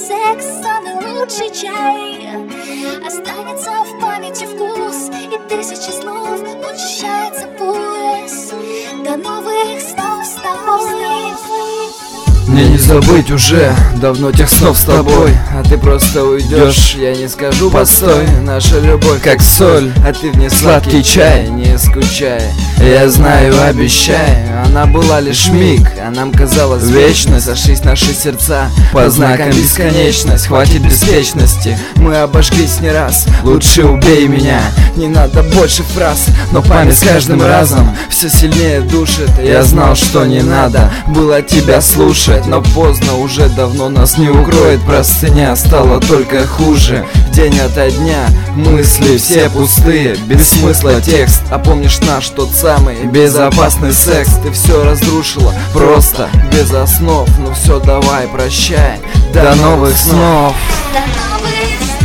секс, самый лучший чай. Останется в памяти вкус и тысячи слов, учащается пульс. До новых снов с тобой. Мне не забыть уже давно тех снов с тобой. А ты просто уйдешь, я не скажу постой. Наша любовь как соль, а ты в ней сладкий чай. Не скучай, я знаю, обещай. Она была лишь миг, а нам казалось вечность. Сошлись наши сердца по знакам бесконечность. Хватит беспечности, мы обожглись не раз. Лучше убей меня, не надо больше фраз. Но память с каждым разом все сильнее душит. Я знал, что не надо было тебя слушать, но поздно, уже давно нас не укроет простыня. Стало только хуже, день ото дня. Мысли все пустые, без смысла текст. А помнишь наш тот самый безопасный секс? Ты все разрушила, просто без основ. Ну все, давай, прощай, до новых снов. До новых снов.